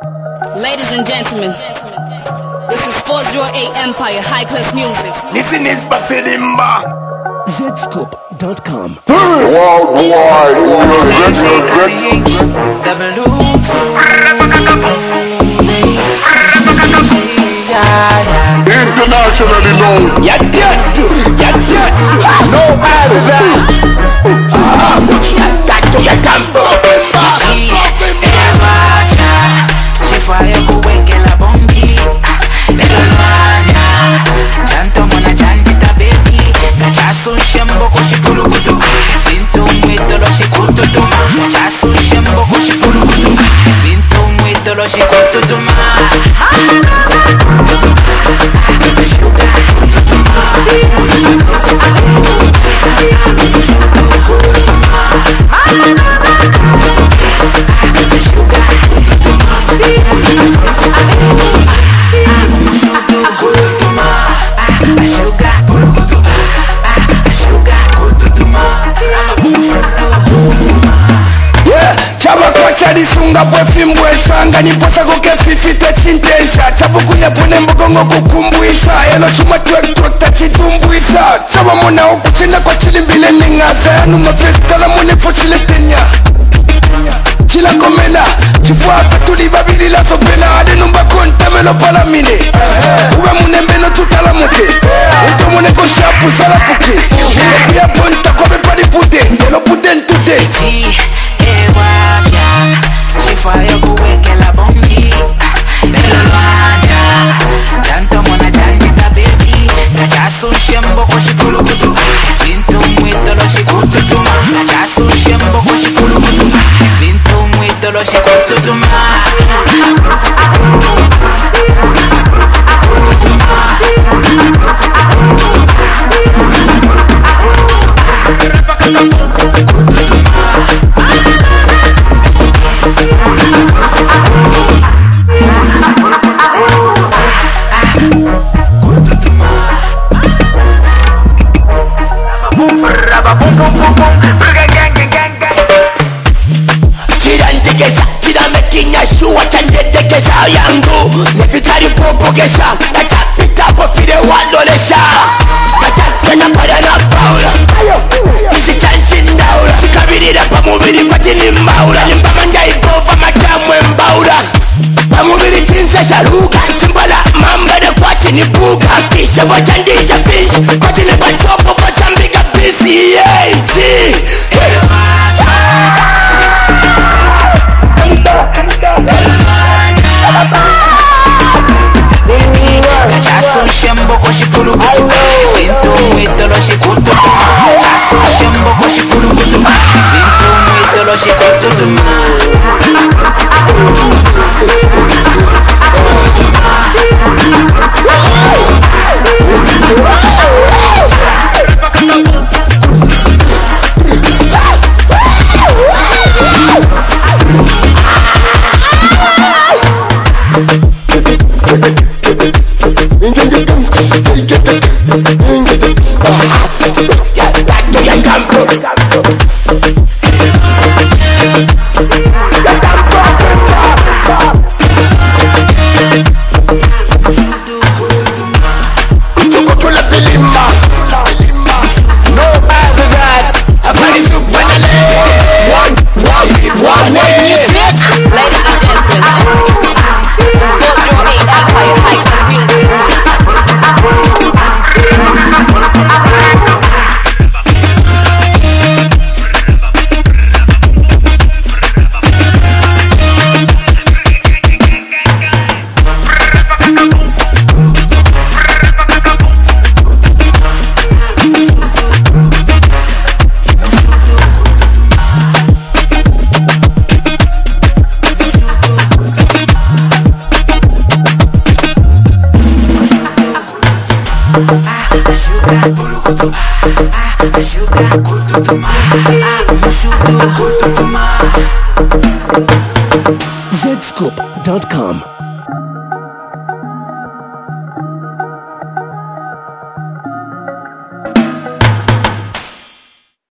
Ladies and gentlemen, this is 408 Empire High Class Music. Listen is Basilimba. Zscoop.com. Worldwide. Internationally known. You got to. No matter that. Got to get comfortable. Fire kuweke la bongi Lelolanya Chanto mwana chandita baby Kachasu shembo kushipulugutu Fintu mwito lo shikututuma Kachasu shembo kushipulugutu Fintu mwito lo shikututuma Chadisunga bwefi mbweshanga niposa koke fifite chintesha chabukunya pune mbogongo kukumbwisha elo chuma twekota chitumbwisa chaba mona okuchina kwa chilimbile ningaza yanu mafestala mune fochiletenya chila komela chifuafa tuli babili la sopela ale numba kontamelo palamine uwe mune mbeno tutala muke uto mune koshapu salapuke kuya ponta kobe paripute elo puten tude Fire kuweke la bongi Lelolanya Chanto mwana chandita baby Kachasu shembo kushipulugutu Fintu mwito lo shikututuma Kachasu shembo kushipulugutu Fintu mwito lo shikututuma Kesa yangu Nefikari popo kesa Natapita pofide wandolesha Natakena pada na paula Isi chansi ndaula Chikabirira pamubiri kwa tini mbaula Nimba manja ipofa matamwe mbaula Pamubiri tinsa sharuka Chimbala mamba na kwa tini buka Kisha vachandisha fish Kwa tini bachopo vachambiga bisi Yeji Kachasu shembo kushipulugutu Fintu mwito lo shikututuma Kachasu shembo kushipulugutu Fintu mwito lo shikututuma Zscoop.com.